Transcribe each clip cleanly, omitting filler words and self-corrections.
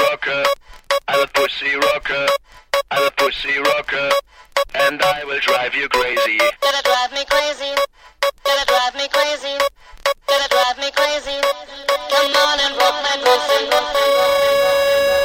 rocker. I'm a pussy rocker. I'm a pussy rocker. And I will drive you crazy. Gonna drive me crazy. Gonna drive me crazy. Gonna drive me crazy. Come on and rock my pussy.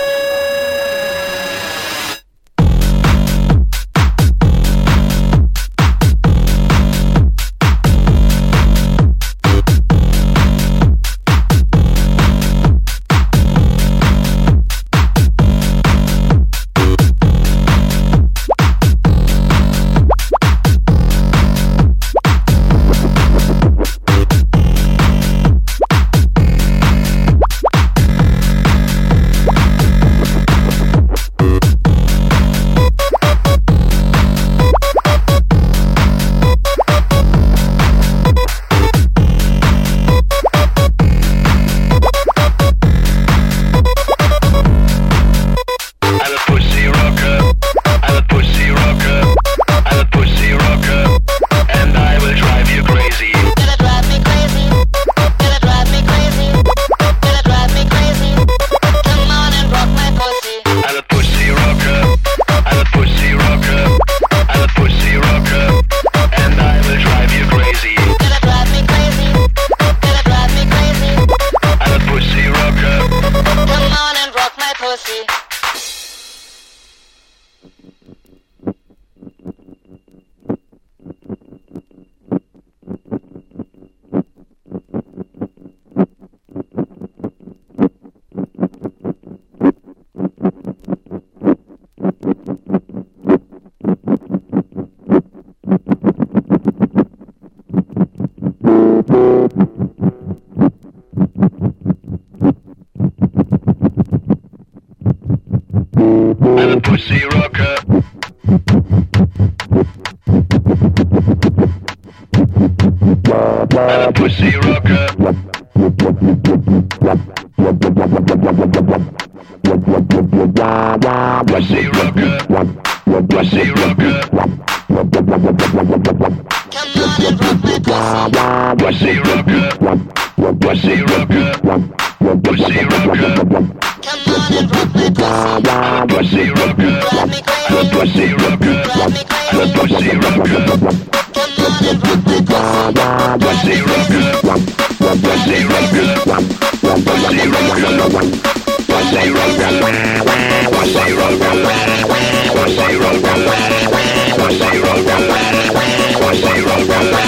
I'm a pussy rocker. I'm a pussy rocker. Pussy rocker. Pussy rocker. Come on and rock my pussy. Pussy rocker. Pussy rocker. Pussy rocker. Come on and rock my pussy. I'm a pussy rocker. Drive me I'm a crazy. pussy rocker. Drive me I'm a crazy. pussy rocker. Come on and rock my pussy. Pussy rocker. Pussy rocker. Pussy rocker. Pussy rocker. Pussy rocker. Pussy rocker. Pussy rocker. Pussy rocker.